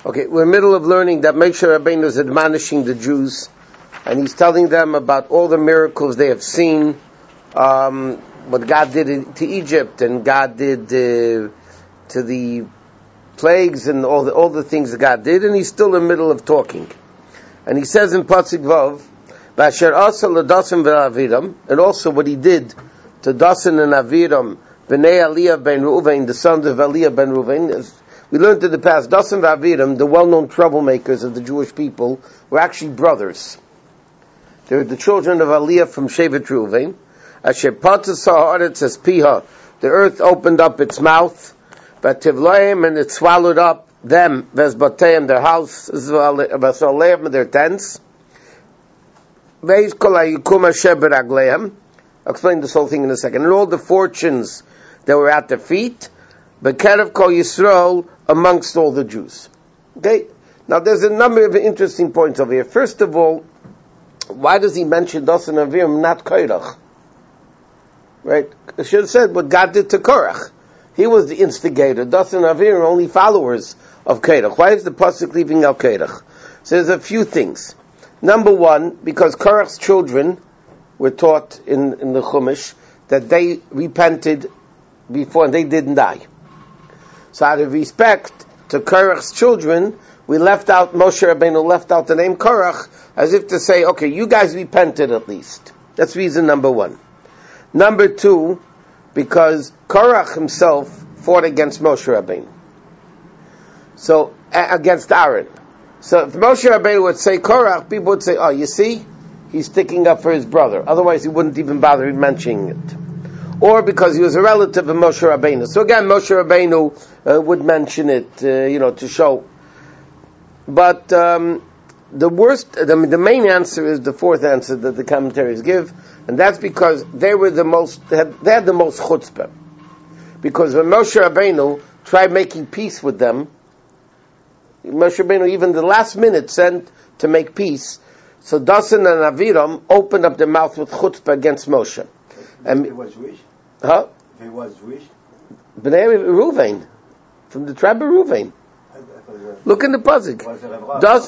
Okay, we're in the middle of learning that Moshe Rabbeinu is admonishing the Jews, and he's telling them about all the miracles they have seen, what God did to Egypt, and God did to the plagues, and all the things that God did, and he's still in the middle of talking. And he says in Pasuk Vav, "B'asher asa l'dasim v'aviram," and also what he did to Dasan and Aviram, b'nei Aliyah ben Reuven, the sons of Aliyah ben Reuven. We learned in the past, Dasan and Aviram, the well-known troublemakers of the Jewish people, were actually brothers. They were the children of Aliyah from Shevet Reuven. Asher patas ha'aretz es piha, the earth opened up its mouth, v'tivloim, and it swallowed up them, v'ezbateim, their houses, v'asoleim, their tents. Ve'is kol ha'yikum asher b'ragleim. I'll explain this whole thing in a second. And all the fortunes that were at their feet, b'kerev kol Yisrael, amongst all the Jews. Okay? Now there's a number of interesting points over here. First of all, why does he mention Dasan and Aviram, not Korach? Right? I should have said what God did to Korach. He was the instigator. Dasan and Aviram are only followers of Korach. Why is the pasuk leaving out Korach? So there's a few things. Number one, because Korach's children were taught in the Chumash that they repented before and they didn't die. So out of respect to Korach's children, we left out, Moshe Rabbeinu left out the name Korach, as if to say, okay, you guys repented at least. That's reason number one. Number two, because Korach himself fought against Moshe Rabbeinu. So, against Aaron. So if Moshe Rabbeinu would say Korach, people would say, oh, you see, he's sticking up for his brother. Otherwise he wouldn't even bother mentioning it. Or because he was a relative of Moshe Rabbeinu. So again, Moshe Rabbeinu would mention it, to show. But the main answer is the fourth answer that the commentaries give, and that's because they had the most chutzpah. Because when Moshe Rabbeinu tried making peace with them, Moshe Rabbeinu even the last minute sent to make peace. So Dasan and Aviram opened up their mouth with chutzpah against Moshe. And he was Jewish? Huh? He was Jewish? B'nei Reuven, from the tribe of Reuven. Look in the pasuk. Was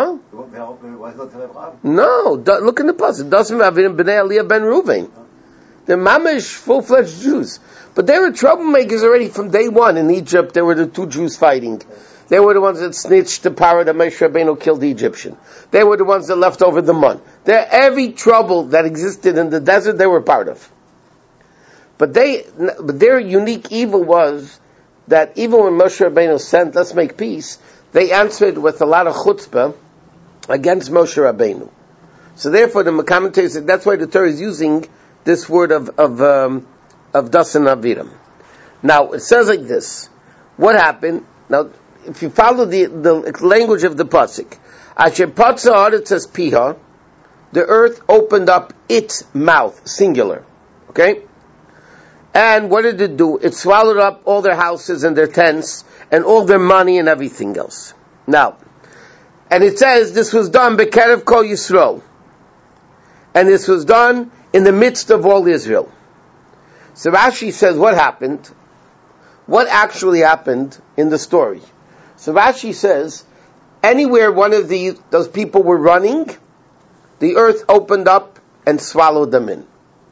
not Rav? No, look in the pasuk. Dasan Aviram b'nei Aliyah ben Reuven. They're mamish, full-fledged Jews. But they were troublemakers already from day one in Egypt. They were the two Jews fighting. They were the ones that snitched the power that Moshe Rabbeinu killed the Egyptian. They were the ones that left over the mun. Every trouble that existed in the desert, they were part of. But their unique evil was that even when Moshe Rabbeinu sent, let's make peace, they answered with a lot of chutzpah against Moshe Rabbeinu. So therefore the commentators said that's why the Torah is using this word of Dasan Aviram. Now it says like this. What happened? Now if you follow the language of the pasuk, Asher patsa haaretz es piha, the earth opened up its mouth, singular. Okay? And what did it do? It swallowed up all their houses and their tents and all their money and everything else. Now, and it says this was done b'kerev kol Yisrael. And this was done in the midst of all Israel. So Rashi says what happened? What actually happened in the story? So Rashi says, anywhere one of those people were running, the earth opened up and swallowed them in.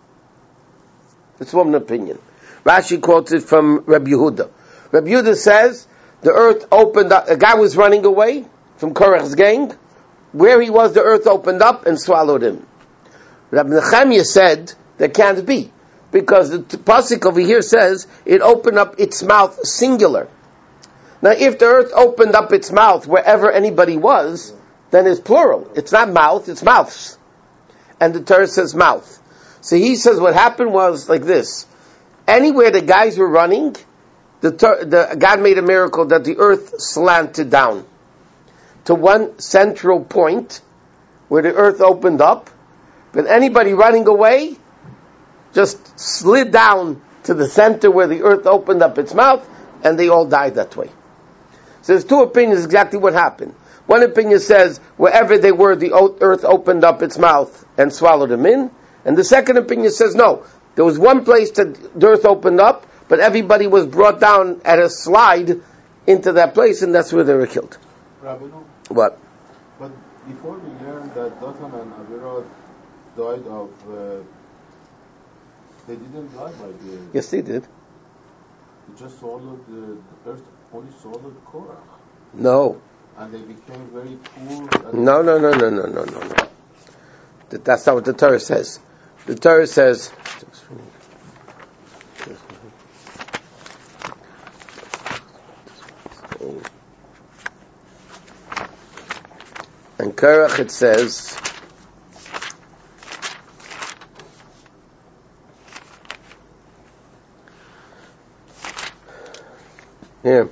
It's one opinion. Rashi quotes it from Rabbi Yehuda. Rabbi Yehuda says, the earth opened up, a guy was running away from Korach's gang, where he was, the earth opened up and swallowed him. Rabbi Nechemiah said, that can't be, because the pasuk over here says, it opened up its mouth singular. Now, if the earth opened up its mouth wherever anybody was, then it's plural. It's not mouth, it's mouths. And the Torah says mouth. So he says what happened was like this. Anywhere the guys were running, God made a miracle that the earth slanted down to one central point where the earth opened up. But anybody running away just slid down to the center where the earth opened up its mouth, and they all died that way. So there's two opinions exactly what happened. One opinion says wherever they were, the earth opened up its mouth and swallowed them in. And the second opinion says no. There was one place that the earth opened up, but everybody was brought down at a slide into that place, and that's where they were killed. What? But before we learned that Dathan and Avirah died of, they didn't die by the... Yes, they did. They just swallowed the earth, only swallowed Korach. No. And they became very poor. No. That's not what the Torah says. The Torah says... In Korach it says... Here.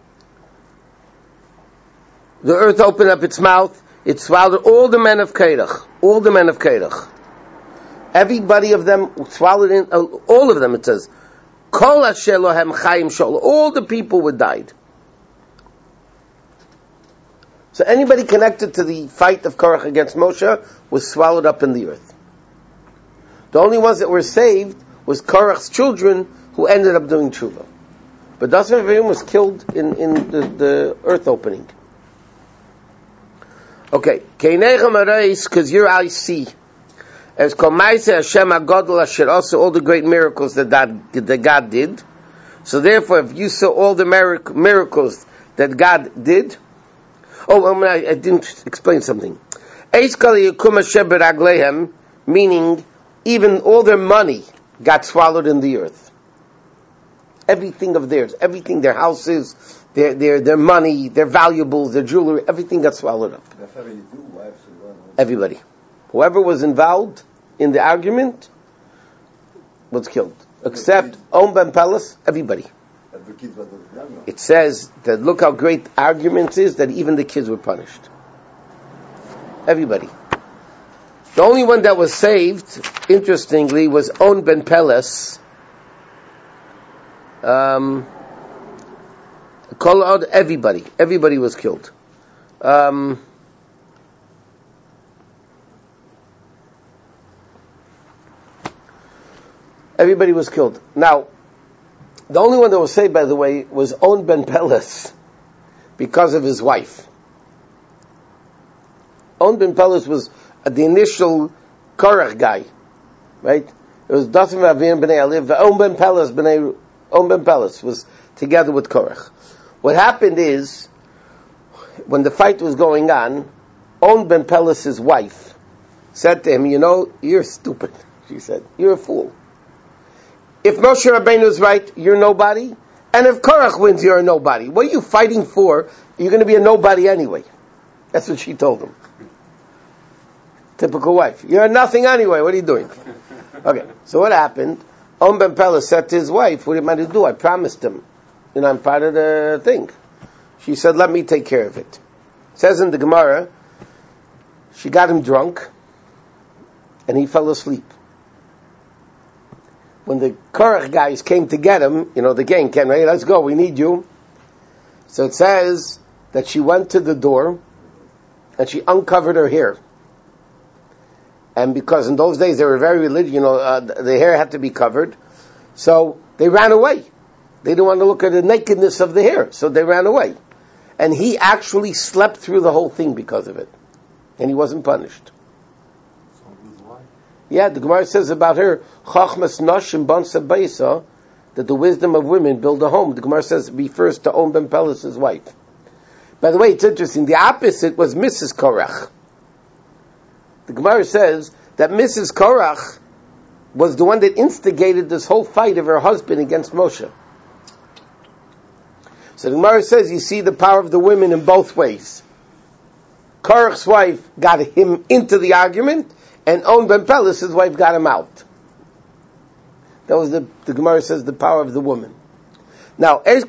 The earth opened up its mouth, it swallowed all the men of Korach. All the men of Korach. Everybody of them swallowed in, all of them it says. Kol asher lohem chayim shol. All the people were died. So anybody connected to the fight of Korach against Moshe was swallowed up in the earth. The only ones that were saved was Korach's children who ended up doing tshuva. But Dathan and Aviram was killed in the earth opening. Okay, because your eyes see. As Komaise Hashem HaGadol Asher also all the great miracles that God did. So therefore, if you saw all the miracles that God did, I didn't explain something. Meaning, even all their money got swallowed in the earth. Everything of theirs, everything, their houses, their money, their valuables, their jewelry, everything got swallowed up. Everybody. Whoever was involved in the argument was killed. Except On Ben Pelas, everybody. It says that look how great argument is that even the kids were punished. Everybody. The only one that was saved, interestingly, was On Ben Pelas. Call out everybody. Everybody was killed. Everybody was killed. Now, the only one that was saved, by the way, was On Ben Pelas because of his wife. On Ben Pelas was the initial Korach guy, right? It was Dathan and Aviram b'nei Aliv. On Ben Pelas was together with Korach. What happened is, when the fight was going on, On Ben Pelas' wife said to him, you're stupid, she said. You're a fool. If Moshe Rabbeinu is right, you're nobody. And if Korach wins, you're a nobody. What are you fighting for? You're going to be a nobody anyway. That's what she told him. Typical wife. You're a nothing anyway. What are you doing? Okay, so what happened? On Ben Pelas said to his wife, what am I to do? I promised him. I'm part of the thing. She said, let me take care of it. It says in the Gemara, she got him drunk, and he fell asleep. When the Korach guys came to get him, the gang came, hey, let's go, we need you. So it says that she went to the door, and she uncovered her hair. And because in those days they were very religious, the hair had to be covered, so they ran away. They didn't want to look at the nakedness of the hair, so they ran away. And he actually slept through the whole thing because of it. And he wasn't punished. Yeah, the Gemara says about her, Chachmas Nashim Bansa Beisa, that the wisdom of women build a home. The Gemara says refers to On Ben Pelas' wife. By the way, it's interesting. The opposite was Mrs. Korach. The Gemara says that Mrs. Korach was the one that instigated this whole fight of her husband against Moshe. So the Gemara says you see the power of the women in both ways. Korach's wife got him into the argument, and On Ben Pelas, his wife, got him out. That was the Gemara says the power of the woman. Now, here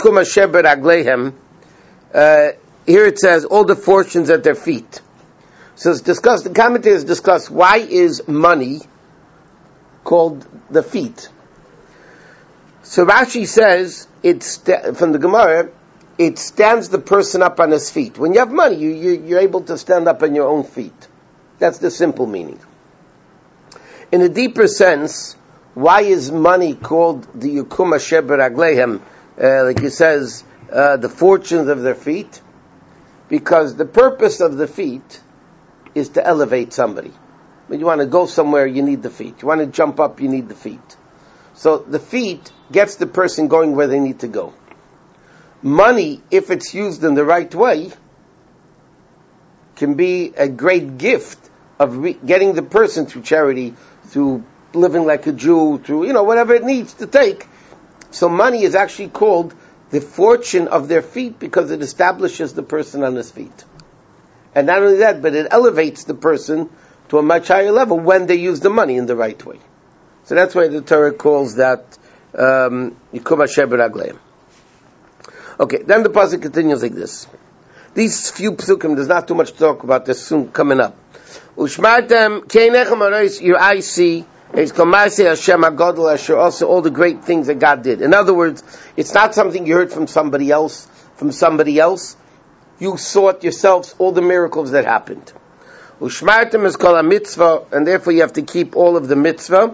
it says all the fortunes at their feet. So it's discussed. The commentators discuss why is money called the feet. So Rashi says from the Gemara, it stands the person up on his feet. When you have money, you're able to stand up on your own feet. That's the simple meaning. In a deeper sense, why is money called the Yukum Asher B'Ragleihem? Like it says, the fortunes of their feet. Because the purpose of the feet is to elevate somebody. When you want to go somewhere, you need the feet. You want to jump up, you need the feet. So the feet gets the person going where they need to go. Money, if it's used in the right way, can be a great gift of getting the person through charity, through living like a Jew, through, whatever it needs to take. So money is actually called the fortune of their feet because it establishes the person on his feet. And not only that, but it elevates the person to a much higher level when they use the money in the right way. So that's why the Torah calls that Yikuv Asher B'Ragleim. Okay, then the pasuk continues like this. These few psukim, there's not too much to talk about, there's soon coming up. Ushmartem keinechem arois, your eyes see, Hashem HaGadol Asher, also all the great things that God did. In other words, it's not something you heard from somebody else. You saw it yourselves, all the miracles that happened. Ushmartem is called a mitzvah, and therefore you have to keep all of the mitzvah.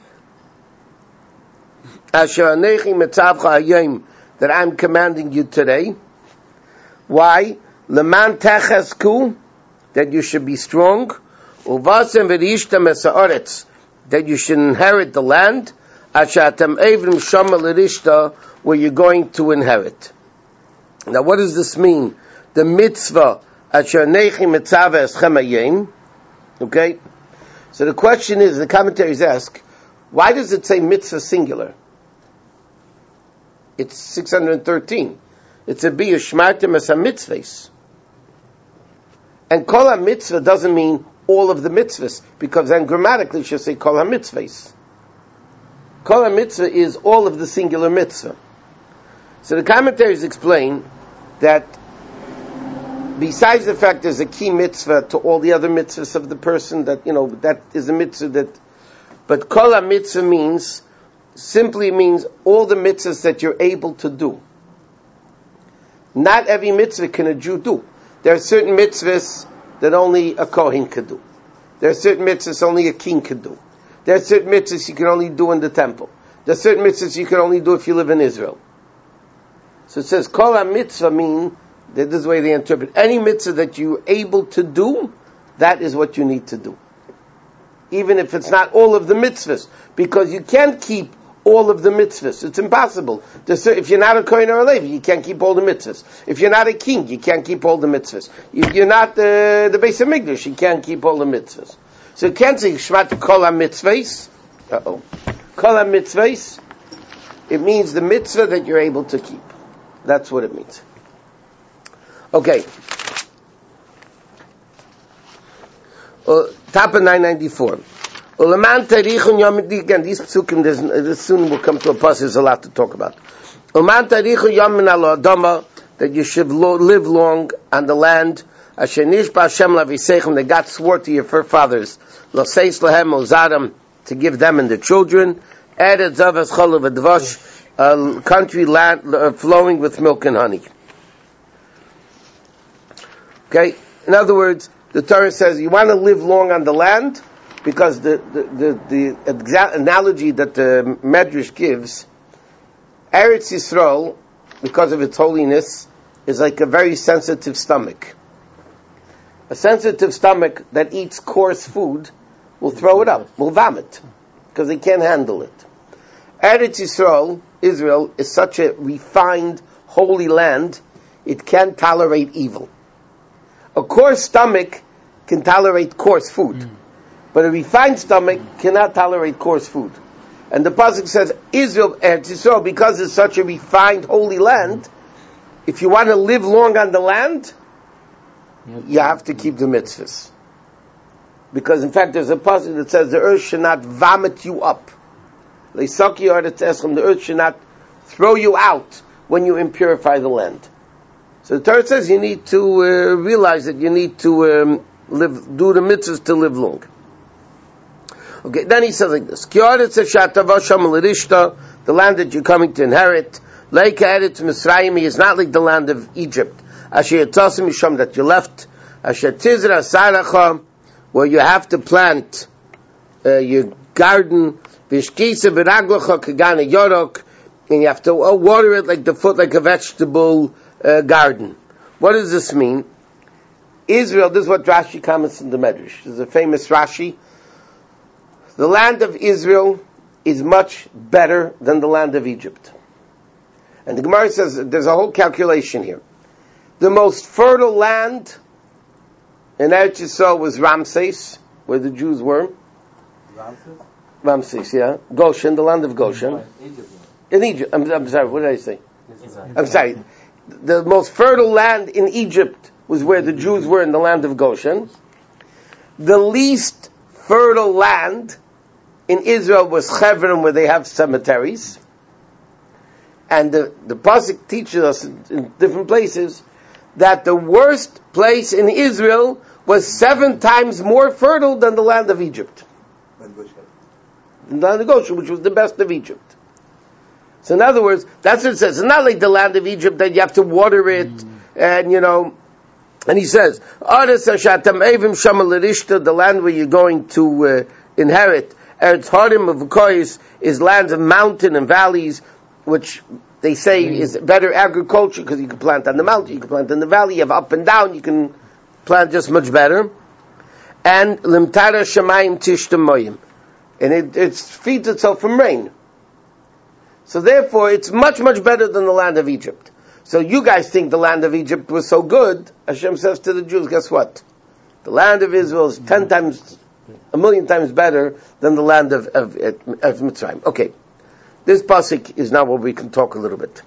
Asher anechi mitzavcha hayom, that I'm commanding you today. Why? Leman techesku, that you should be strong. Uvasem v'rishtem es haaretz, that you should inherit the land. Asher atem evrim shama l'rishta, where you're going to inherit. Now what does this mean? The mitzvah, Asher anechi mitzavah eschem hayom. Okay? So the question is, the commentaries ask, why does it say mitzvah singular? It's 613. It's a biyush shmartem es ha-mitzvahs. And kol ha-mitzvah doesn't mean all of the mitzvahs, because then grammatically you should say kol ha-mitzvahs. Kol ha-mitzvah is all of the singular mitzvah. So the commentaries explain that besides the fact there's a key mitzvah to all the other mitzvahs of the person, that, that is a mitzvah but kol ha-mitzvah simply means all the mitzvahs that you're able to do. Not every mitzvah can a Jew do. There are certain mitzvahs that only a Kohen could do. There are certain mitzvahs only a king could do. There are certain mitzvahs you can only do in the temple. There are certain mitzvahs you can only do if you live in Israel. So it says, Kol ha-mitzvah mean, that this is the way they interpret, any mitzvah that you're able to do, that is what you need to do. Even if it's not all of the mitzvahs, because you can't keep all of the mitzvahs. It's impossible. If you're not a Kohen or a Levi, you can't keep all the mitzvahs. If you're not a king, you can't keep all the mitzvahs. If you're not the Beis HaMikdash, you can't keep all the mitzvahs. So you can't say Shmat Kol HaMitzvahs. Kol HaMitzvahs, it means the mitzvah that you're able to keep. That's what it means. Okay. Top of 994. Again, these psukim, this soon will come to a pass, there's a lot to talk about. That you should live long on the land. That God swore to your forefathers to give them and their children. A country land flowing with milk and honey. Okay? In other words, the Torah says you want to live long on the land, because the exact analogy that the Medrash gives, Eretz Yisrael, because of its holiness, is like a very sensitive stomach. A sensitive stomach that eats coarse food will throw it up, will vomit, because they can't handle it. Eretz Yisrael, Israel, is such a refined, holy land, it can't tolerate evil. A coarse stomach can tolerate coarse food. But a refined stomach cannot tolerate coarse food. And the pasuk says, Israel, Eretz Yisrael, because it's such a refined, holy land, if you want to live long on the land, you have to keep the mitzvahs. Because in fact, there's a pasuk that says, the earth should not vomit you up. The earth should not throw you out when you impurify the land. So the Torah says you need to realize that you need to do the mitzvahs to live long. Okay, then he says like this: the land that you're coming to inherit, is not like the land of Egypt, that you left, where you have to plant your garden, and you have to water it like a vegetable garden. What does this mean? Israel, this is what Rashi comments in the Medrash. There's a famous Rashi. The land of Israel is much better than the land of Egypt. And the Gemara says there's a whole calculation here. The most fertile land in Eretz Yisrael was Ramses, where the Jews were. Ramses, yeah. Goshen, the land of Goshen. In Egypt. I'm sorry, what did I say? I'm sorry. The most fertile land in Egypt was where the Jews were, in the land of Goshen. The least fertile land in Israel was Hebron, where they have cemeteries. And the Pasuk teaches us in different places that the worst place in Israel was 7 times more fertile than the land of Egypt. The land of Goshen, which was the best of Egypt. So in other words, that's what it says. It's not like the land of Egypt that you have to water it, and and he says, the land where you're going to inherit, Eretz Harim of Kois is lands of mountain and valleys, which they say is better agriculture because you can plant on the mountain, you can plant in the valley, you have up and down, you can plant just much better. And Limtara Shamayim Tishtamoyim. And it feeds itself from rain. So therefore, it's much, much better than the land of Egypt. So you guys think the land of Egypt was so good. Hashem says to the Jews, guess what? The land of Israel is 10 times, 1,000,000 times better than the land of Mitzrayim. Okay. This pasuk is now where we can talk a little bit.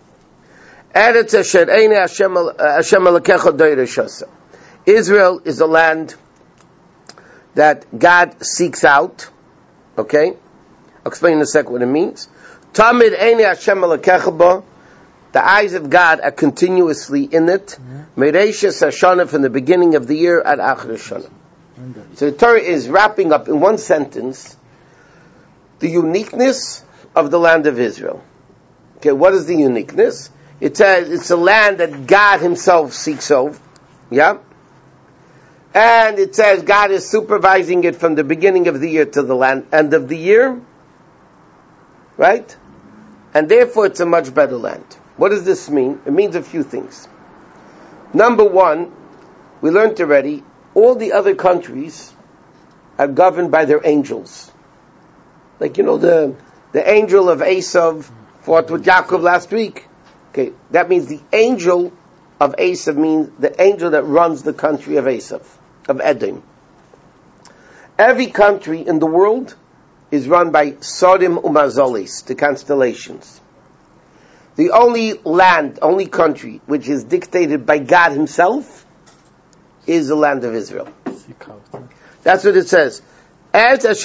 Israel is a land that God seeks out. Okay? I'll explain in a second what it means. Tamid Eini Hashem Elokecha bo. The eyes of God are continuously in it. Mereishis Hashana, from the beginning of the year at Achar Hashana. So the Torah is wrapping up in one sentence the uniqueness of the land of Israel. Okay, what is the uniqueness? It says it's a land that God Himself seeks out. Yeah? And it says God is supervising it from the beginning of the year to the end of the year. Right? And therefore it's a much better land. What does this mean? It means a few things. Number one, we learned already, all the other countries are governed by their angels. Like, the angel of Esav fought with Yaakov last week. Okay, that means the angel of Esav means the angel that runs the country of Esav, of Edom. Every country in the world is run by Sodim Umazolis, the constellations. The only country which is dictated by God Himself is the land of Israel. That's what it says. It's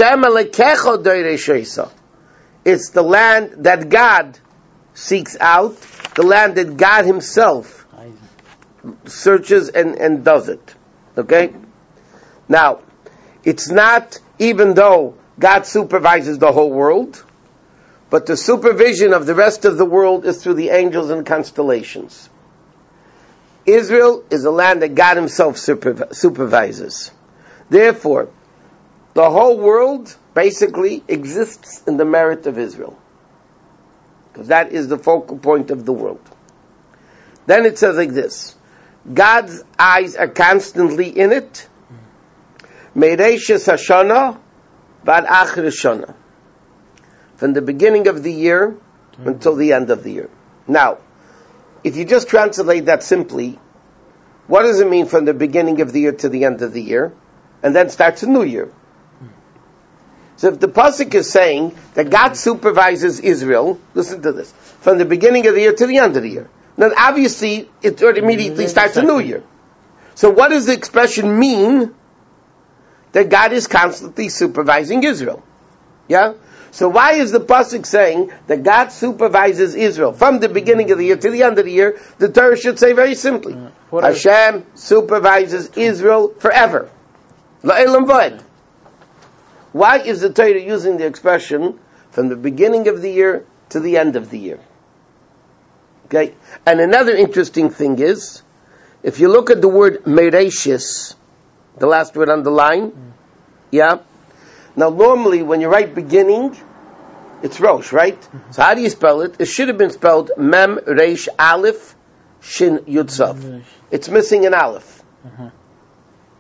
the land that God seeks out, the land that God Himself searches and does it. Okay? Now, it's not, even though God supervises the whole world, but the supervision of the rest of the world is through the angels and constellations. Israel is a land that God Himself supervises. Therefore, the whole world basically exists in the merit of Israel. Because that is the focal point of the world. Then it says like this. God's eyes are constantly in it. Mereishis Hashana Vad Achar Hashana. From the beginning of the year until the end of the year. Now, if you just translate that simply, what does it mean from the beginning of the year to the end of the year? And then starts a new year. So if the pasuk is saying that God supervises Israel, listen to this, from the beginning of the year to the end of the year, then obviously it immediately starts a new year. So what does the expression mean that God is constantly supervising Israel? Yeah? So why is the pasuk saying that God supervises Israel from the beginning of the year to the end of the year? The Torah should say very simply, Hashem supervises Israel forever. La'elam v'ed. Why is the Torah using the expression from the beginning of the year to the end of the year? Okay? And another interesting thing is, if you look at the word Mereishis, the last word on the line, yeah? Now normally when you write beginning, it's Rosh, right? So how do you spell it? It should have been spelled Mem Reish Aleph Shin Yud Tzav. It's missing an Aleph.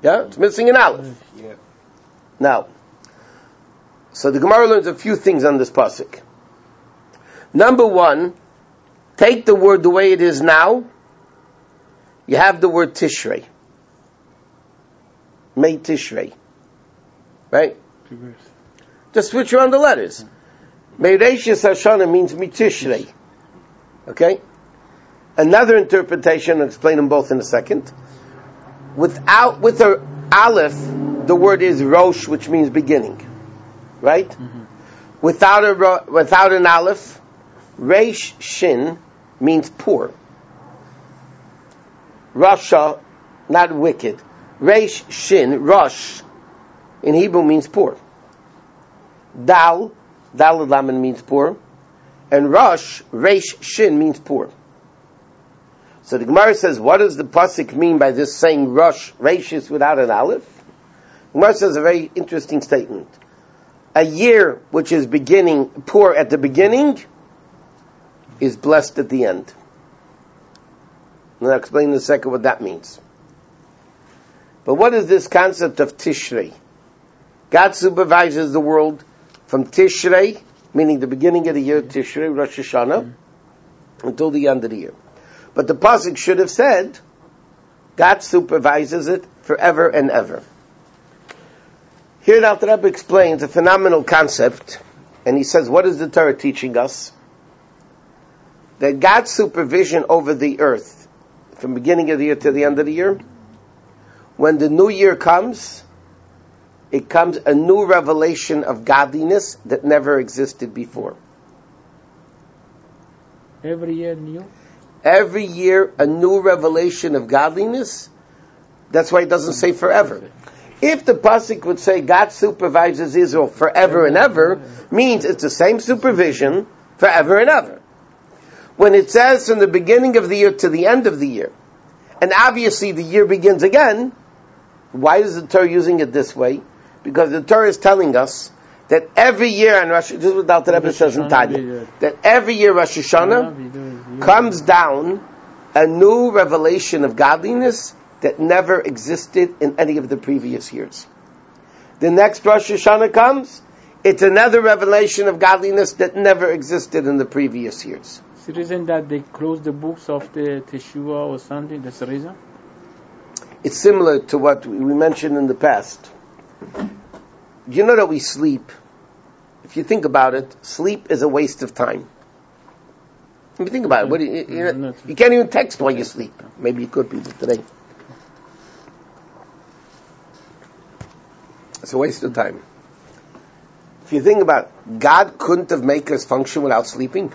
Yeah, it's missing an aleph. Yeah. Now, so the Gemara learns a few things on this pasuk. Number one, take the word the way it is now. You have the word Tishrei. May Tishrei. Right? Just switch around the letters. May Reishis Hashanah means Mitishrei. Okay? Another interpretation, I'll explain them both in a second. With a aleph, the word is Rosh, which means beginning. Right? Mm-hmm. Without an aleph, Reish Shin means poor. Rasha, not wicked. Reish Shin, Rosh, in Hebrew means poor. Dal Laman means poor. And Rosh, Reish Shin means poor. So the Gemara says, what does the pasuk mean by this saying Rosh, Reishis without an aleph? The Gemara says a very interesting statement. A year which is beginning poor at the beginning is blessed at the end. And I'll explain in a second what that means. But what is this concept of Tishrei? God supervises the world from Tishrei, meaning the beginning of the year, Tishrei, Rosh Hashanah, until the end of the year. But the pasuk should have said, God supervises it forever and ever. Here the Alter Rebbe explains a phenomenal concept, and he says, what is the Torah teaching us? That God's supervision over the earth, from beginning of the year to the end of the year, when the new year comes, it comes a new revelation of godliness that never existed before. Every year new? Every year a new revelation of godliness. That's why it doesn't say forever. If the pasuk would say God supervises Israel forever and ever, means it's the same supervision forever and ever. When it says from the beginning of the year to the end of the year, and obviously the year begins again, why is the Torah using it this way? Because the Torah is telling us that every year on Rosh Hashanah, this is what the Alter Rebbe says in Tanya, that every year Rosh Hashanah comes down a new revelation of godliness that never existed in any of the previous years. The next Rosh Hashanah comes, it's another revelation of godliness that never existed in the previous years. Is the reason that they close the books of the Teshuvah or something? That's the reason? It's similar to what we mentioned in the past. You know that we sleep. If you think about it, sleep is a waste of time. If you think about it, you can't even text while you sleep. Maybe you could be today. It's a waste of time. If you think about it, God couldn't have made us function without sleeping.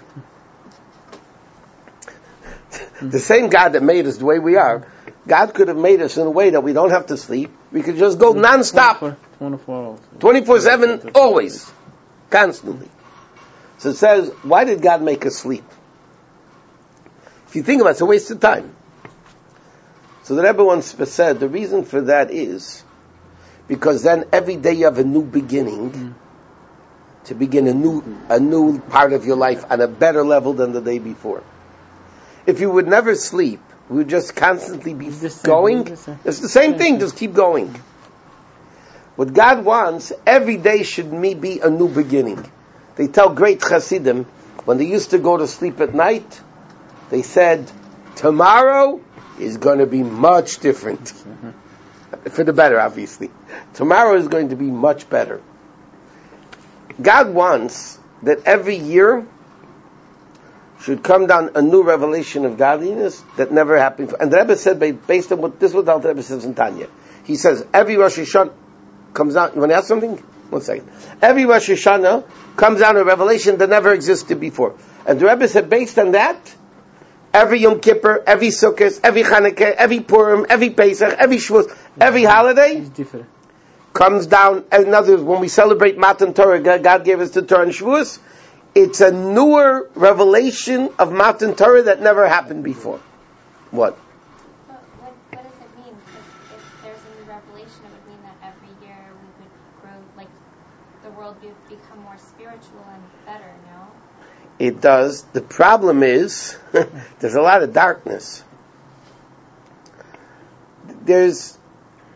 The same God that made us the way we are, God could have made us in a way that we don't have to sleep. We could just go non-stop. 24/7, always. Constantly. So it says, why did God make us sleep? If you think about it, it's a waste of time. So the Rebbe once said, the reason for that is because then every day you have a new beginning to begin a new part of your life on a better level than the day before. If you would never sleep, we would just constantly be going. It's the same thing, just keep going. What God wants, every day should be a new beginning. They tell great Hasidim, when they used to go to sleep at night, they said, tomorrow is going to be much different. For the better, obviously. Tomorrow is going to be much better. God wants that every year should come down a new revelation of godliness that never happened before. And the Rebbe said, based on what the Rebbe says in Tanya, he says, every Rosh Hashanah comes out, you want to ask something? 1 second. Every Rosh Hashanah comes out a revelation that never existed before. And the Rebbe said, based on that, every Yom Kippur, every Sukkot, every Chanukah, every Purim, every Pesach, every Shavuot, every holiday comes down. In other words, when we celebrate Matan Torah, God gave us the Torah and Shavuos, it's a newer revelation of Matan Torah that never happened before. What? What does it mean? Because if there's a new revelation, it would mean that every year we would grow, like the world would become more spiritual and better, no? It does. The problem is, there's a lot of darkness. There's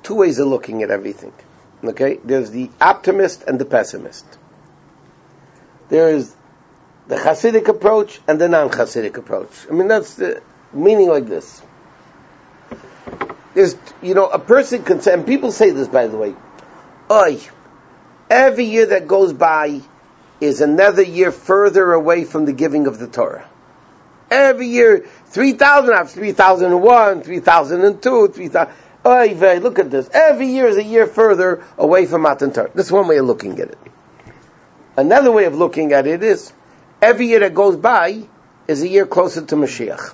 two ways of looking at everything. Okay? There's the optimist and the pessimist. There is the Hasidic approach and the non-Hasidic approach. I mean, that's the meaning like this. There's, a person can say, and people say this, by the way, every year that goes by is another year further away from the giving of the Torah. Every year, 3,000, 3,001, 3,002, 3,000. Look at this. Every year is a year further away from Matan Torah. That's one way of looking at it. Another way of looking at it is, every year that goes by is a year closer to Mashiach.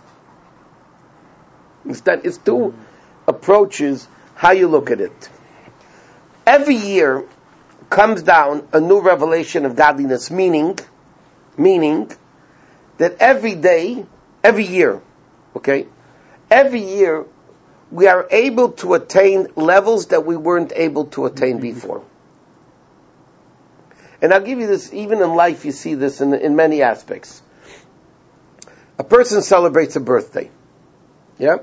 It's two approaches how you look at it. Every year comes down a new revelation of godliness, meaning that every year, we are able to attain levels that we weren't able to attain before. And I'll give you this, even in life you see this in many aspects. A person celebrates a birthday. Yeah?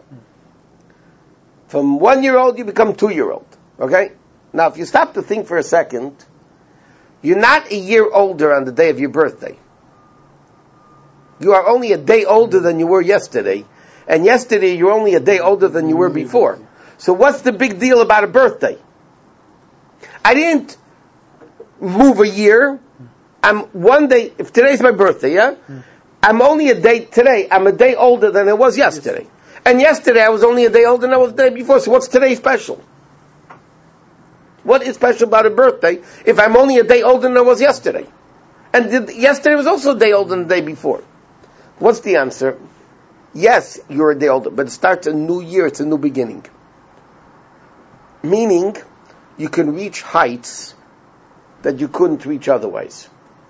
From 1-year-old you become 2-year-old. Okay? Now if you stop to think for a second, you're not a year older on the day of your birthday. You are only a day older than you were yesterday. And yesterday you're only a day older than you were before. So what's the big deal about a birthday? I didn't move a year. I'm one day, if today's my birthday, yeah? I'm only a day today, I'm a day older than I was yesterday. And yesterday I was only a day older than I was the day before. So what's today special? What is special about a birthday if I'm only a day older than I was yesterday? And yesterday was also a day older than the day before. What's the answer? Yes, you're a day older, but it starts a new year, it's a new beginning. Meaning, you can reach heights that you couldn't reach otherwise.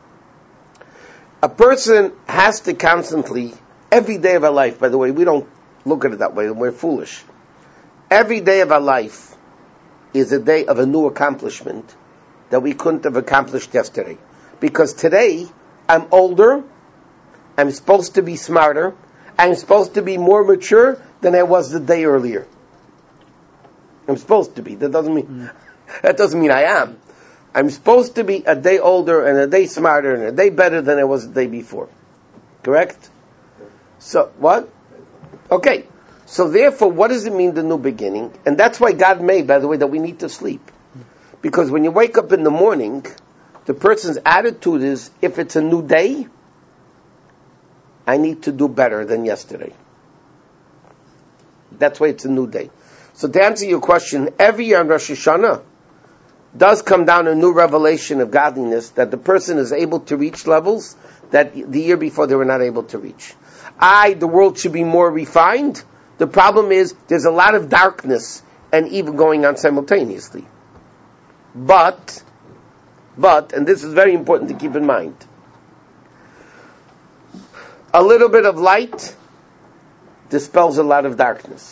A person has to constantly, every day of our life, by the way, we don't look at it that way, we're foolish. Every day of our life is a day of a new accomplishment that we couldn't have accomplished yesterday. Because today, I'm older, I'm supposed to be smarter, I'm supposed to be more mature than I was the day earlier. I'm supposed to be. That doesn't mean I am. I'm supposed to be a day older and a day smarter and a day better than I was the day before. Correct? So, what? Okay. So therefore, what does it mean, the new beginning? And that's why God made, by the way, that we need to sleep. Because when you wake up in the morning, the person's attitude is, if it's a new day, I need to do better than yesterday. That's why it's a new day. So to answer your question, every year on Rosh Hashanah does come down a new revelation of godliness that the person is able to reach levels that the year before they were not able to reach. The world should be more refined. The problem is there's a lot of darkness and evil going on simultaneously. But, and this is very important to keep in mind, a little bit of light dispels a lot of darkness.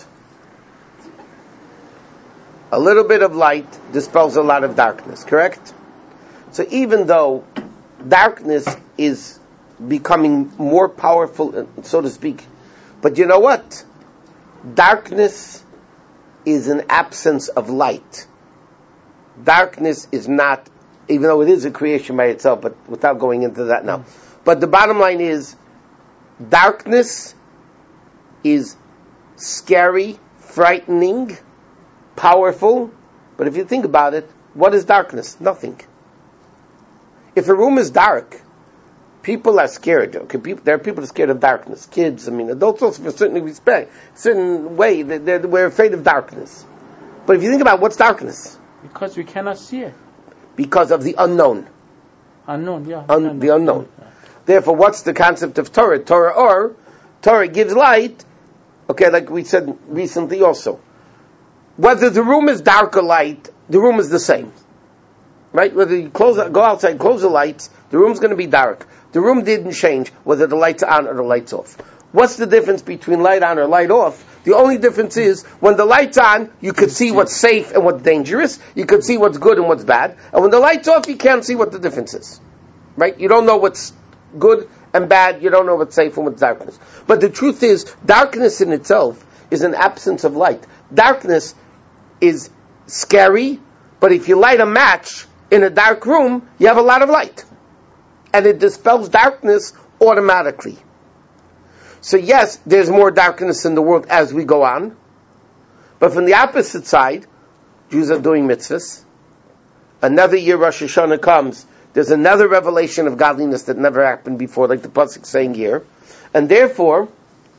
A little bit of light dispels a lot of darkness, correct? So even though darkness is becoming more powerful, so to speak, but you know what? Darkness is an absence of light. Darkness is not, even though it is a creation by itself, but without going into that now. But the bottom line is, darkness is scary, frightening, powerful, but if you think about it, what is darkness? Nothing. If a room is dark, people are scared. Okay, there are people that are scared of darkness. Kids, adults also, for certain way, we're afraid of darkness. But if you think about what's darkness? Because we cannot see it. Because of the unknown. Unknown, yeah. The unknown. Therefore, what's the concept of Torah? Torah gives light, okay, like we said recently also. Whether the room is dark or light, the room is the same. Right? Whether you go outside, close the lights, the room's going to be dark. The room didn't change whether the light's on or the light's off. What's the difference between light on or light off? The only difference is, when the light's on, you could see what's safe and what's dangerous. You could see what's good and what's bad. And when the light's off, you can't see what the difference is. Right? You don't know what's good and bad. You don't know what's safe and what's darkness. But the truth is, darkness in itself is an absence of light. Darkness is scary, but if you light a match in a dark room, you have a lot of light. And it dispels darkness automatically. So yes, there's more darkness in the world as we go on. But from the opposite side, Jews are doing mitzvahs. Another year Rosh Hashanah comes, there's another revelation of godliness that never happened before, like the pasuk saying here. And therefore,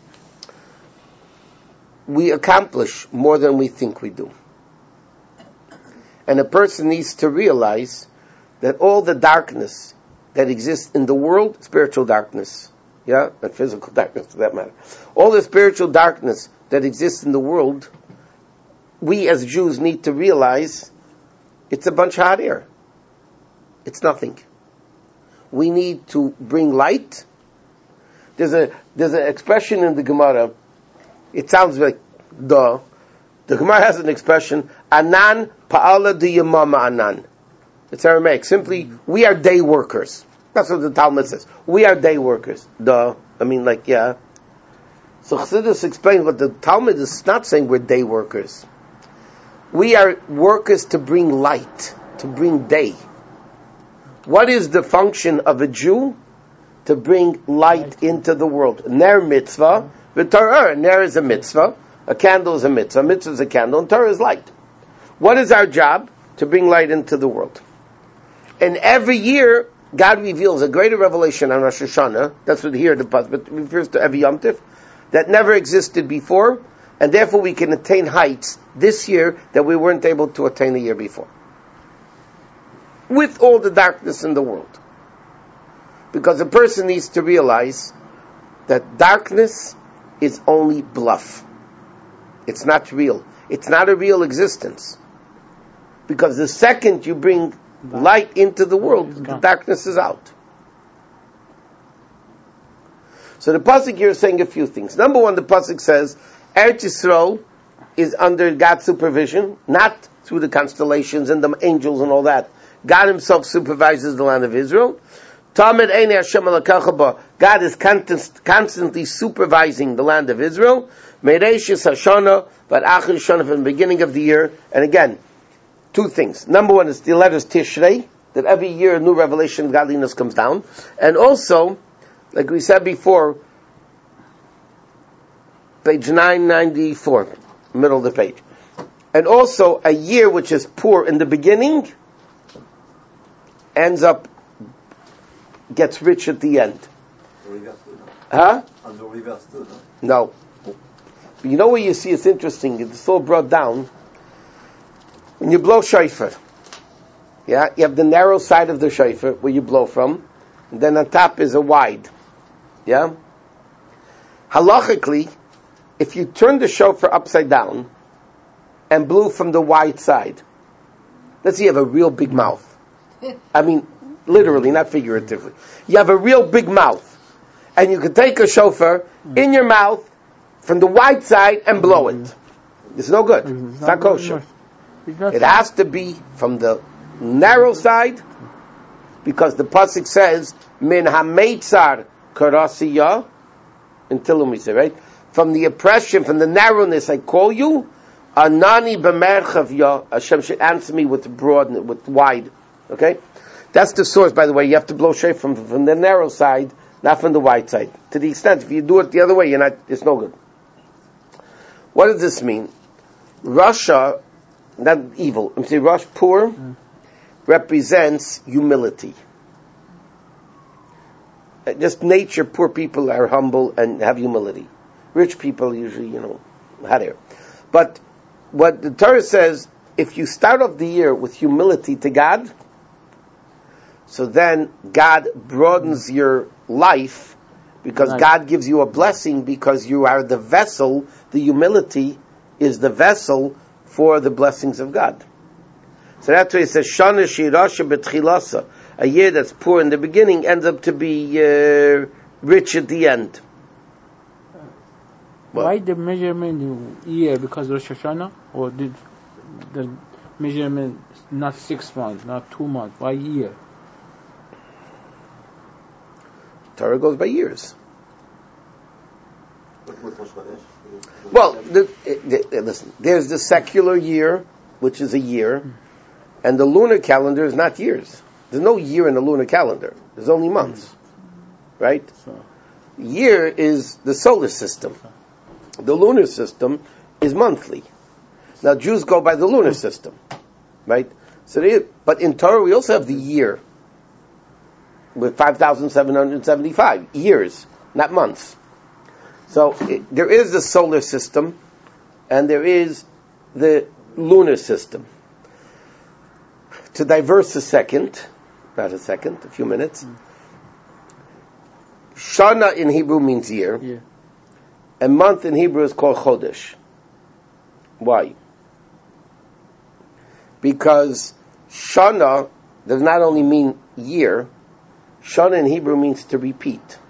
we accomplish more than we think we do. And a person needs to realize that all the darkness that exists in the world, spiritual darkness, and physical darkness for that matter, all the spiritual darkness that exists in the world, we as Jews need to realize it's a bunch of hot air. It's nothing. We need to bring light. There's an expression in the Gemara. It sounds like duh. The Gemara has an expression, Anan pa'ala diyamama anan. It's Aramaic. Simply, we are day workers. That's what the Talmud says. We are day workers. Duh. I mean, So Chassidus explains what the Talmud is not saying we're day workers. We are workers to bring light, to bring day. What is the function of a Jew? To bring light into the world. Ner mitzvah, v'torah. Ner is a mitzvah. A candle is a mitzvah. A mitzvah is a candle, and Torah is light. What is our job? To bring light into the world. And every year, God reveals a greater revelation on Rosh Hashanah. That's what here the pasuk refers to every Yom Tif, that never existed before, and therefore we can attain heights this year that we weren't able to attain the year before. With all the darkness in the world. Because a person needs to realize that darkness is only bluff. It's not real. It's not a real existence. Because the second you bring light into the world, the darkness is out. So the pasuk here is saying a few things. Number one, the pasuk says, Eretz Yisrael is under God's supervision, not through the constellations and the angels and all that. God himself supervises the land of Israel. God is constantly supervising the land of Israel. Mereishis Hashana, but Achir Shana, from the beginning of the year. And again, two things. Number one is the letters Tishrei, that every year a new revelation of godliness comes down. And also, like we said before, page 994, middle of the page. And also, a year which is poor in the beginning, gets rich at the end. Huh? No. But you know where you see it's interesting? It's all brought down. When you blow shofar, you have the narrow side of the shofar where you blow from, and then on top is a wide. Halachically, if you turn the shofar upside down and blew from the wide side, let's say you have a real big mouth. I mean, literally, not figuratively. You have a real big mouth, and you can take a shofar in your mouth from the wide side and blow it. It's no good. It's not kosher. It has to be from the narrow side, because the pasuk says, "Min hameitzar karasiya," until we say, right? From the oppression, from the narrowness, I call you. Anani b'merchav ya. Hashem should answer me with broad, with wide. Okay, that's the source. By the way, you have to blow shofar from the narrow side, not from the wide side. To the extent, if you do it the other way, it's no good. What does this mean? Russia, not evil. I'm saying Rosh Pur represents humility. Just nature, poor people are humble and have humility. Rich people usually, hot air. But what the Torah says, if you start off the year with humility to God, so then God broadens your life, because God gives you a blessing, because you are the vessel. The humility is the vessel for the blessings of God. So that's why it says, Shana Shirasha B'tchilasa. A year that's poor in the beginning ends up to be rich at the end. Why the measurement year? Because Rosh Hashanah? Or did the measurement not 6 months, not 2 months? Why year? Torah goes by years. Well, listen, there's the secular year which is a year, and the lunar calendar is not years. There's no year in the lunar calendar. There's only months. Right? Year is the solar system. The lunar system is monthly. Now Jews go by the lunar system. Right? But in Torah we also have the year with 5,775 years, not months. So there is the solar system and there is the lunar system. To diverse a few minutes. Shana in Hebrew means year. And month in Hebrew is called Chodesh. Why? Because Shana does not only mean year, Shana in Hebrew means to repeat.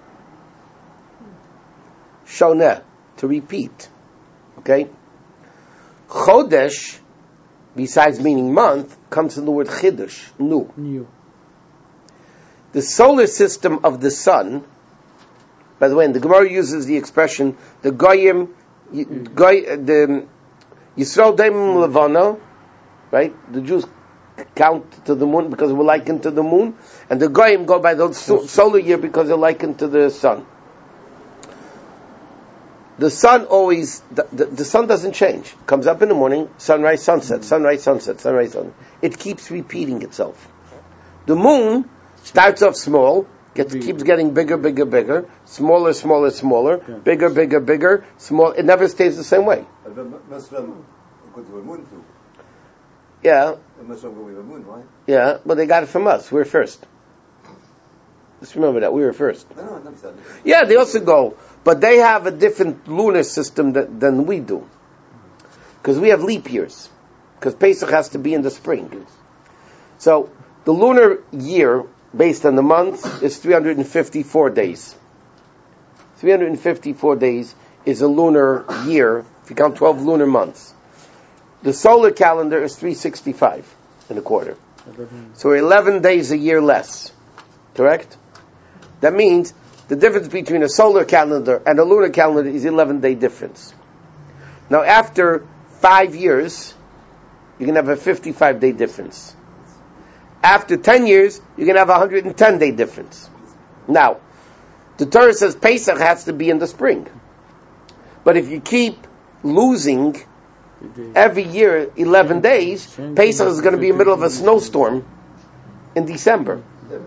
Shoneh, to repeat. Okay? Chodesh, besides meaning month, comes from the word Chidush, new. The solar system of the sun, by the way, and the Gemara uses the expression, the Goyim, the Yisrael Daimim Levana, right? The Jews count to the moon because we're likened to the moon, and the Goyim go by the solar year because they're likened to the sun. The sun always, the sun doesn't change. Comes up in the morning, sunrise, sunset, sunrise, sunset, sunrise, sunset. It keeps repeating itself. The moon starts off small, keeps getting bigger, bigger, bigger, smaller, smaller, smaller, bigger, bigger, bigger, small. It never stays the same way. Yeah. Yeah, but they got it from us. We're first. Just remember that. We were first. Yeah, they also go. But they have a different lunar system than we do. Because we have leap years. Because Pesach has to be in the spring. So, the lunar year, based on the months, is 354 days. 354 days is a lunar year, if you count 12 lunar months. The solar calendar is 365 in a quarter. So we're 11 days a year less. Correct? That means the difference between a solar calendar and a lunar calendar is 11-day difference. Now after 5 years, you can have a 55-day difference. After 10 years, you can have a 110-day difference. Now, the Torah says Pesach has to be in the spring. But if you keep losing every year 11 days, Pesach is going to be in the middle of a snowstorm in December.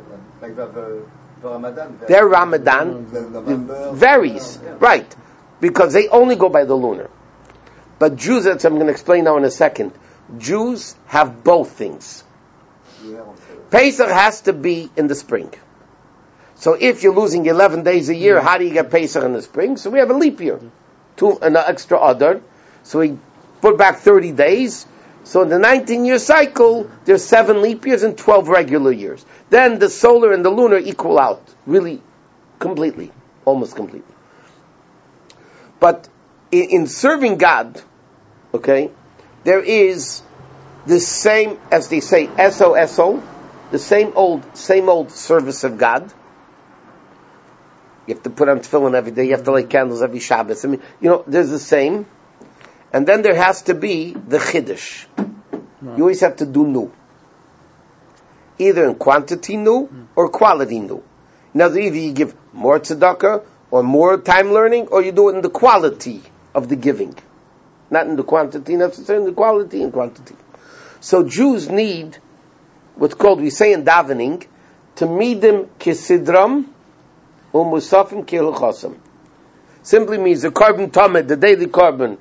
Their Ramadan varies, right? Because they only go by the lunar. But Jews, as I'm going to explain now in a second, Jews have both things. Pesach has to be in the spring. So if you're losing 11 days a year, how do you get Pesach in the spring? So we have a leap year, an extra Adar. So we put back 30 days. So in the 19-year cycle, there's 7 leap years and 12 regular years. Then the solar and the lunar equal out, really, completely, almost completely. But in serving God, okay, there is the same, as they say, S-O-S-O, the same old service of God. You have to put on tefillin every day, you have to light candles every Shabbos. I mean, there's the same. And then there has to be the Chiddush. You always have to do new. Either in quantity new or quality new. Now, either you give more tzedakah or more time learning, or you do it in the quality of the giving. Not in the quantity necessarily, in the quality and quantity. So Jews need what's called, we say in davening, Tamidim kisidram umusafim kiluchasam. Simply means the carbon tamid, the daily carbon,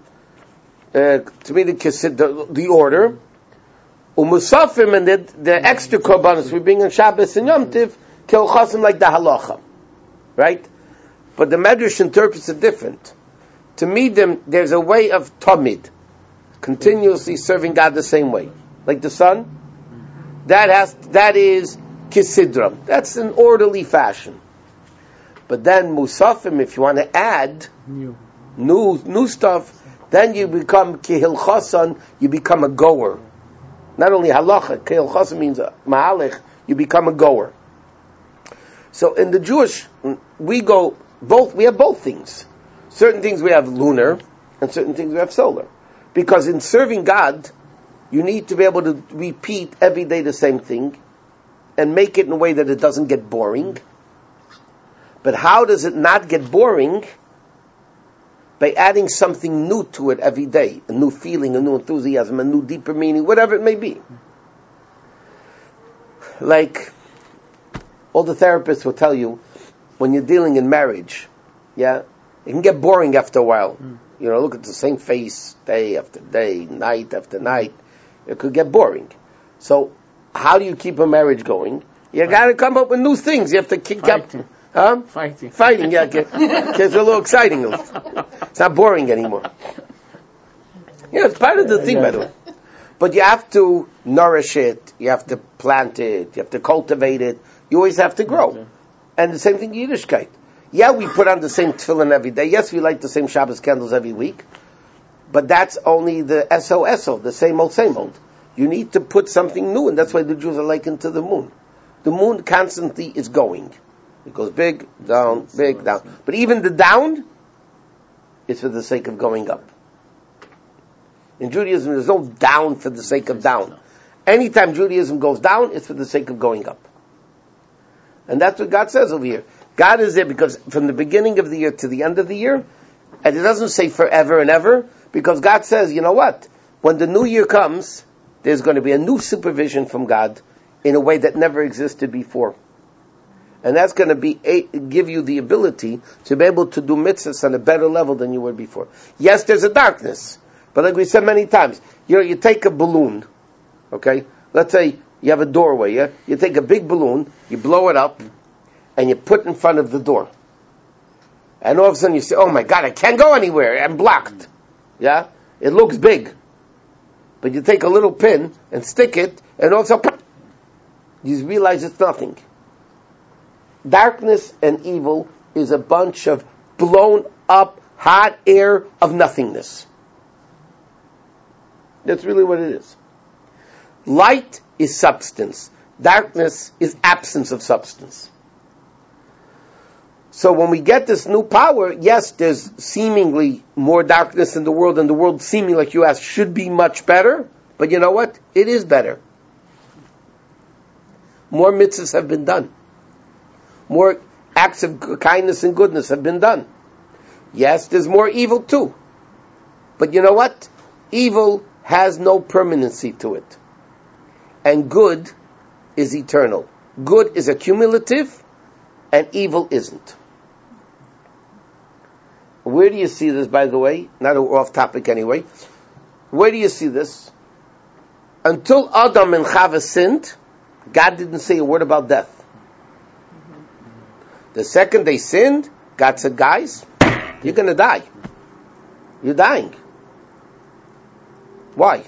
the order, umusafim, and the extra korbanos we bring on Shabbos and Yom Tiv, kiluchasam, like the halacha. Right? But the Medrash interprets it different. To me, there's a way of tamid, continuously serving God the same way. Like the sun, that is kisidram. That's an orderly fashion. But then musafim, if you want to add new stuff, then you become kihil chasan, you become a goer. Not only halacha, kihil chasan means ma'alich, you become a goer. So in the Jewish, we have both things. Certain things we have lunar, and certain things we have solar. Because in serving God, You need to be able to repeat every day the same thing and make it in a way that it doesn't get boring. But how does it not get boring? By adding something new to it every day. A new feeling, a new enthusiasm, a new deeper meaning, whatever it may be. Like, all the therapists will tell you, when you're dealing in marriage, it can get boring after a while. Look at the same face, day after day, night after night. It could get boring. So, how do you keep a marriage going? You gotta come up with new things. You have to kick up... Fighting, yeah. It's a little exciting. It's not boring anymore. It's part of the thing, by the way. But you have to nourish it, you have to plant it, you have to cultivate it. You always have to grow. And the same thing in Yiddishkeit. Yeah, we put on the same tefillin every day. Yes, we light the same Shabbos candles every week. But that's only the SO, the same old, same old. You need to put something new, and that's why the Jews are likened to the moon. The moon constantly is going. It goes big, down, big, down. But even the down is for the sake of going up. In Judaism, there's no down for the sake of down. Anytime Judaism goes down, it's for the sake of going up. And that's what God says over here. God is there because from the beginning of the year to the end of the year, and it doesn't say forever and ever, because God says, you know what? When the new year comes, there's going to be a new supervision from God in a way that never existed before. And that's going to give you the ability to be able to do mitzvahs on a better level than you were before. Yes, there's a darkness. But like we said many times, you take a balloon, okay? Let's say you have a doorway, yeah? You take a big balloon, you blow it up, and you put it in front of the door. And all of a sudden you say, oh my God, I can't go anywhere, I'm blocked. Yeah? It looks big. But you take a little pin and stick it, and all of a sudden, you realize it's nothing. Darkness and evil is a bunch of blown up hot air of nothingness. That's really what it is. Light is substance. Darkness is absence of substance. So when we get this new power, yes, there's seemingly more darkness in the world, and the world seeming, like you asked, should be much better. But you know what? It is better. More mitzvahs have been done. More acts of kindness and goodness have been done. Yes, there's more evil too. But you know what? Evil has no permanency to it. And good is eternal. Good is accumulative, and evil isn't. Where do you see this, by the way? Not off topic anyway. Where do you see this? Until Adam and Chava sinned, God didn't say a word about death. The second they sinned, God said, guys, you're going to die. You're dying. Why?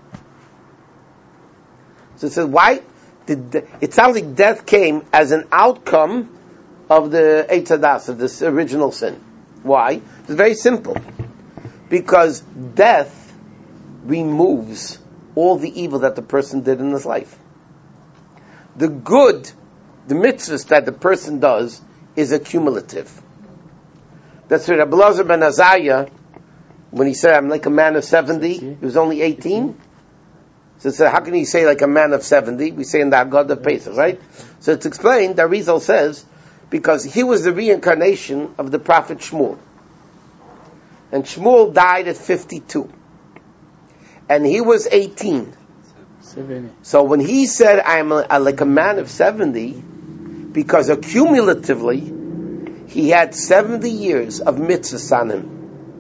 So it says, why? It sounds like death came as an outcome of the Eitz Hadas, of this original sin. Why? It's very simple. Because death removes all the evil that the person did in his life. The good, the mitzvahs that the person does, is accumulative. That's why Rabbi Elazar ben Azariah, when he said, I'm like a man of 70, he was only 18. So how can he say like a man of 70? We say in the Haggadah of Pesach, right? So it's explained, the Arizal says, because he was the reincarnation of the prophet Shmuel. And Shmuel died at 52. And he was 18. 70. So when he said, I'm like a man of 70, because accumulatively, he had 70 years of mitzvahs on him.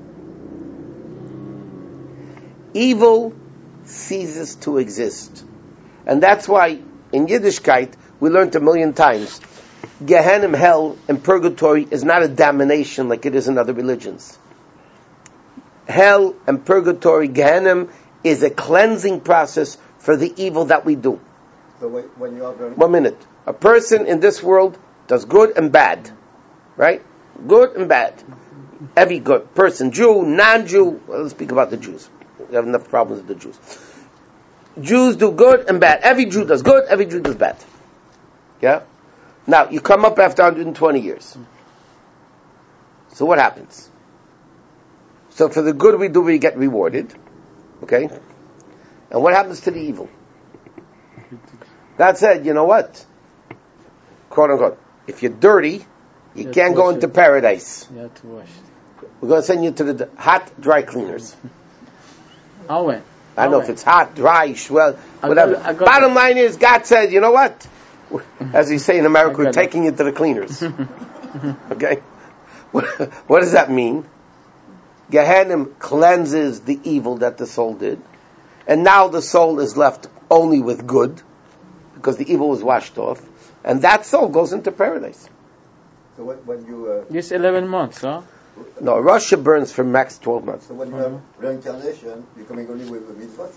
Evil ceases to exist. And that's why, in Yiddishkeit, we learned a million times, Gehenna, hell, and purgatory is not a damnation like it is in other religions. Hell and purgatory, Gehenna, is a cleansing process for the evil that we do. So when you are burning... 1 minute. A person in this world does good and bad. Right? Good and bad. Every good person, Jew, non-Jew, well, let's speak about the Jews. We have enough problems with the Jews. Jews do good and bad. Every Jew does good, every Jew does bad. Yeah? Now, you come up after 120 years. So what happens? So for the good we do, we get rewarded. Okay? And what happens to the evil? God said, you know what? Quote unquote, if you're dirty, you can't go into paradise. You have to wash it. We're going to send you to the hot dry cleaners. I went. I don't know if it's hot, dry, whatever. Bottom line is, God said, you know what? As we say in America, we're taking you to the cleaners. Okay? What does that mean? Gehenna cleanses the evil that the soul did. And now the soul is left only with good, because the evil was washed off. And that soul goes into paradise. So when you... This 11 months, huh? No, Russia burns for max 12 months. So when you have reincarnation, you're coming only with the mitzvahs?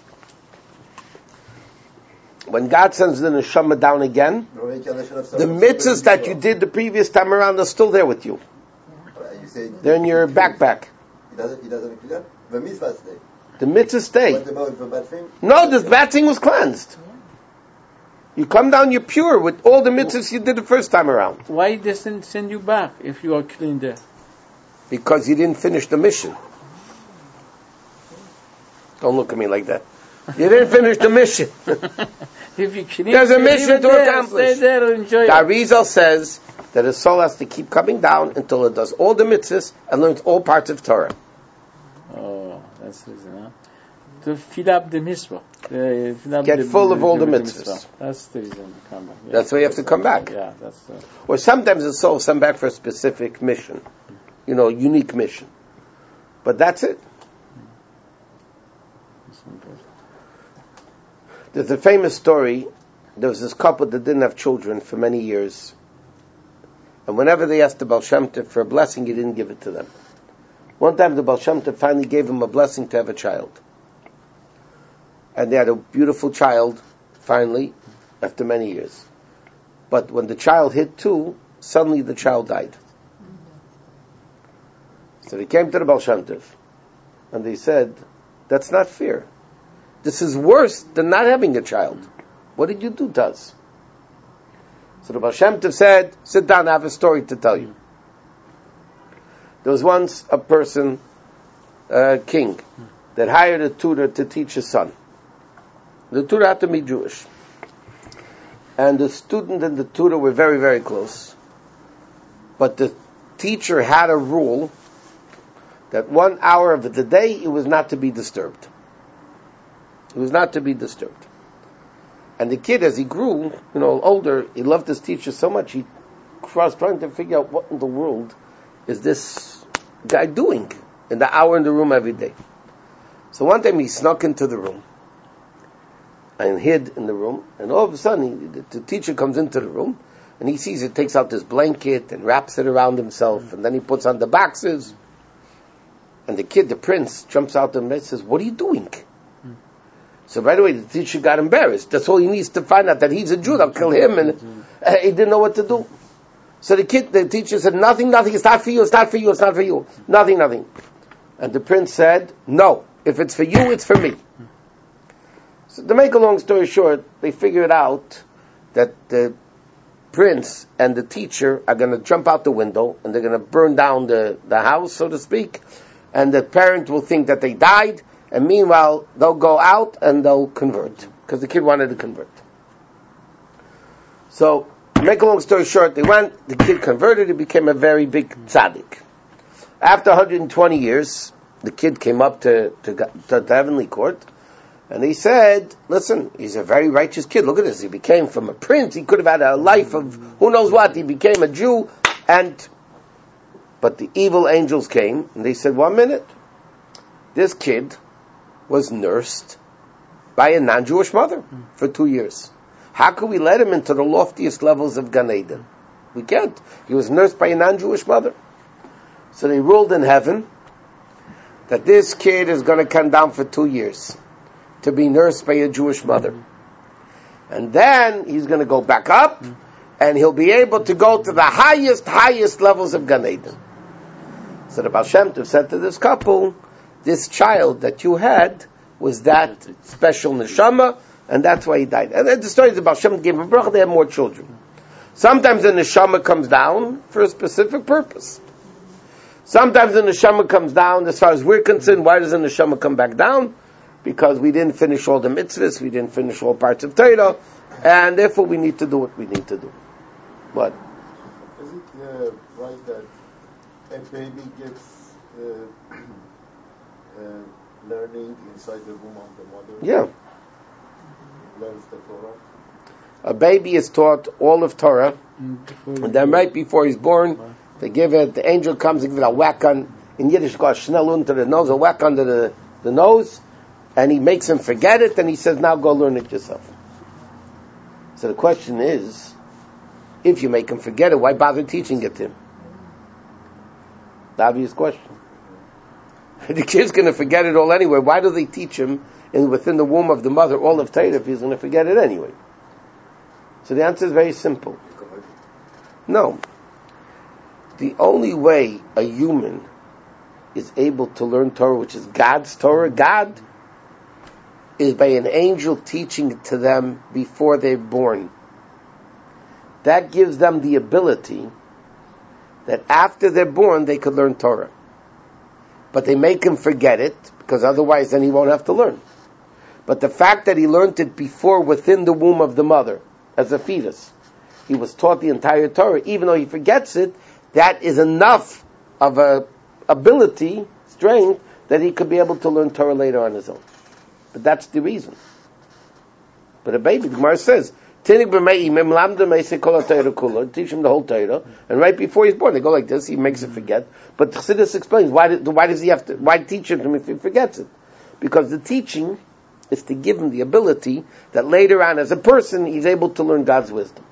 When God sends the neshama down again, the mitzvahs that you did the previous time around are still there with you. They're in your backpack. He doesn't include that? The mitzvahs stay. The mitzvahs stay. What about the bad thing? No, this bad thing was cleansed. You come down, you're pure with all the mitzvahs you did the first time around. Why doesn't send you back if you are clean there? Because you didn't finish the mission. Don't look at me like that. You didn't finish the mission. If you clean, there's a mission to accomplish. Stay there and enjoy the Arizal says that a soul has to keep coming down until it does all the mitzvahs and learns all parts of Torah. Oh, that's the reason, huh? To fill up the mitzvah. Get full of all the mitzvahs. That's the reason to come back. Yeah, that's why you have to come back. Yeah, that's or sometimes the soul is sent back for a specific mission. Unique mission. But that's it. There's a famous story. There was this couple that didn't have children for many years. And whenever they asked the Baal Shem Tov for a blessing, he didn't give it to them. One time the Baal Shem Tov finally gave him a blessing to have a child. And they had a beautiful child, finally, after many years. But when the child hit 2, suddenly the child died. So they came to the Baal Shem Tov, and they said, that's not fair. This is worse than not having a child. What did you do to us? So the Baal Shem Tov said, sit down, I have a story to tell you. There was once a person, a king, that hired a tutor to teach his son. The tutor had to be Jewish. And the student and the tutor were very, very close. But the teacher had a rule that 1 hour of the day it was not to be disturbed. It was not to be disturbed. And the kid, as he grew, older, he loved his teacher so much, he was trying to figure out what in the world is this guy doing in the hour in the room every day. So one time he snuck into the room and hid in the room, and all of a sudden the teacher comes into the room and he sees it, takes out this blanket and wraps it around himself, and then he puts on the boxes. And the kid, the prince, jumps out and says, what are you doing? So right away the teacher got embarrassed. That's all he needs to find out, that he's a Jew. I'll kill him. And he didn't know what to do. So the teacher said, nothing, it's not for you, it's not for you, it's not for you. Nothing. And the prince said, no, if it's for you, it's for me. So to make a long story short, they figured out that the prince and the teacher are going to jump out the window and they're going to burn down the house, so to speak. And the parent will think that they died, and meanwhile they'll go out and they'll convert, because the kid wanted to convert. So, to make a long story short, the kid converted, he became a very big tzaddik. After 120 years, the kid came up to the heavenly court, and he said, listen, he's a very righteous kid, look at this, he became from a prince, he could have had a life of who knows what, he became a Jew, but the evil angels came, and they said, 1 minute. This kid was nursed by a non-Jewish mother for 2 years. How could we let him into the loftiest levels of Gan Eden? We can't. He was nursed by a non-Jewish mother. So they ruled in heaven that this kid is going to come down for 2 years to be nursed by a Jewish mother. And then he's going to go back up, and he'll be able to go to the highest levels of Gan Eden. So the Baal Shem Tov said to this couple, this child that you had was that special neshama, and that's why he died. And then the story is about Baal Shem Tov gave a bracha, they had more children. Sometimes the neshama comes down for a specific purpose. Sometimes the neshama comes down, as far as we're concerned, why does the neshama come back down? because we didn't finish all the mitzvahs, we didn't finish all parts of Torah, and therefore we need to do what we need to do. What? Is it right that a baby gets learning inside the womb of the mother? Yeah. Learns the Torah? A baby is taught all of Torah, and then right before he's born, they give it, the angel comes and gives it a whack on, in Yiddish called schnell unter the nose, a whack under the nose, and he makes him forget it, and he says, now go learn it yourself. So the question is, if you make him forget it, why bother teaching it to him? The obvious question. The kid's going to forget it all anyway. Why do they teach him within the womb of the mother all of Torah if he's going to forget it anyway? So the answer is very simple. No. The only way a human is able to learn Torah, which is God's Torah, God, is by an angel teaching it to them before they're born. That gives them the ability that after they're born they could learn Torah. But they make him forget it, because otherwise then he won't have to learn. But the fact that he learned it before within the womb of the mother, as a fetus, he was taught the entire Torah, even though he forgets it, that is enough of a ability, strength, that he could be able to learn Torah later on his own. But that's the reason. But a baby, the Gemara says, teach him the whole Torah, and right before he's born, they go like this, he makes it forget. But Chassidus explains, why does he have to, why teach him if he forgets it? Because the teaching is to give him the ability that later on as a person, he's able to learn God's wisdom.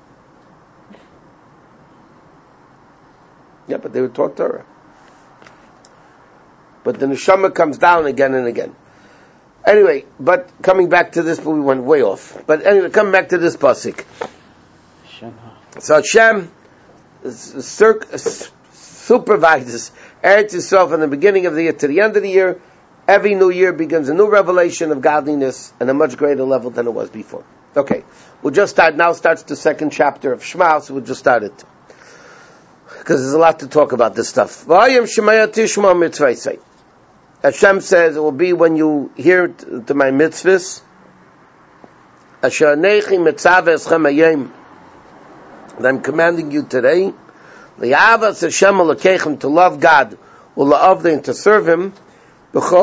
Yeah, but they were taught Torah. But the neshama comes down again and again. Anyway, but coming back to this, but we went way off. But anyway, coming back to this pasuk. So Hashem supervises Eretz Yisrael from the beginning of the year to the end of the year. Every new year begins a new revelation of godliness and a much greater level than it was before. Okay, we'll just start. Now starts the second chapter of Shema, so we'll just start it. Because there's a lot to talk about this stuff. Hashem says, it will be when you hear to my mitzvahs, that I'm commanding you today, to love God, and to serve Him, with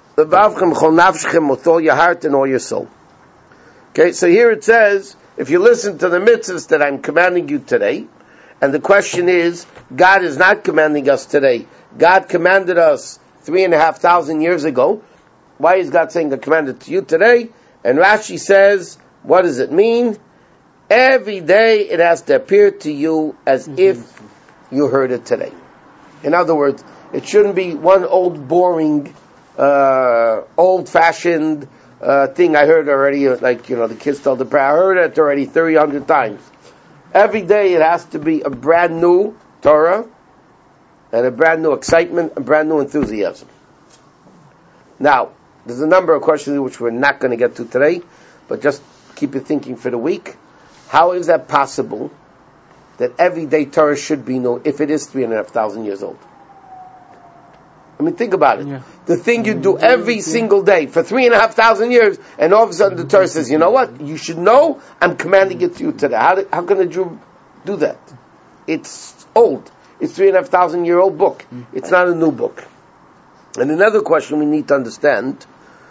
all your heart and all your soul. Okay, so here it says, if you listen to the mitzvahs that I'm commanding you today, and the question is, God is not commanding us today. God commanded us 3,500 years ago. Why is God saying I commanded to you today? And Rashi says, what does it mean? Every day it has to appear to you as if you heard it today. In other words, it shouldn't be one old boring, old-fashioned thing I heard already, like, the kids tell the prayer, I heard it already 300 times. Every day it has to be a brand new Torah, and a brand new excitement, a brand new enthusiasm. Now, there's a number of questions which we're not going to get to today, but just keep it thinking for the week. How is that possible that everyday Torah should be new if it is 3,500 years old? I mean, think about it. Yeah. The thing you do every single day for 3,500 years, and all of a sudden the Torah says, you know what? You should know, I'm commanding it to you today. How can a Jew do that? It's old. It's 3,500-year-old book. It's not a new book. And another question we need to understand,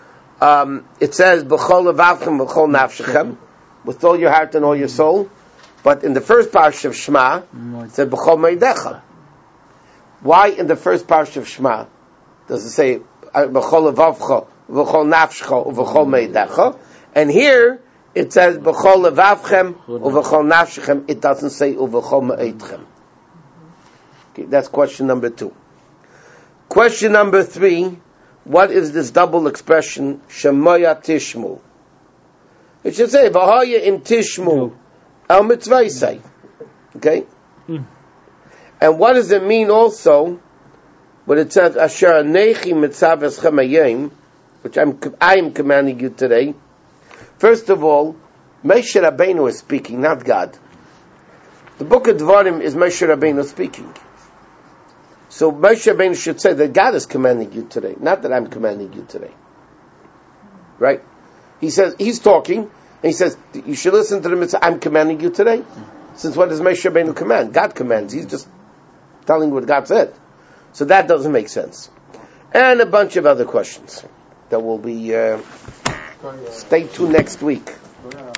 it says, B'chol levavchem v'chol nafshechem, with all your heart and all your soul. But in the first parsha of Shema, it said, B'chol meidecha. Why in the first parsha of Shema does it say, B'chol levavcha v'chol nafshecha v'chol meidecha? And here, it says, B'chol levavchem v'chol nafshechem. It doesn't say, V'chol me'etchem. Okay, that's question number 2. Question number 3, what is this double expression, Shemoya Tishmu? It should say, V'haya im Tishmu, al mitzvaysai. Okay? And what does it mean also, when it says, Asher anechi mitzav eschem hayom, which I am commanding you today? First of all, Moshe Rabbeinu is speaking, not God. The book of Dvarim is Moshe Rabbeinu speaking. So Moshe Rabbeinu should say that God is commanding you today, not that I'm commanding you today. right? He says, he's talking, and he says, you should listen to the mitzvah I'm commanding you today. Since what does Moshe Rabbeinu command? God commands. He's just telling what God said. So that doesn't make sense. And a bunch of other questions that will be, stay tuned next week.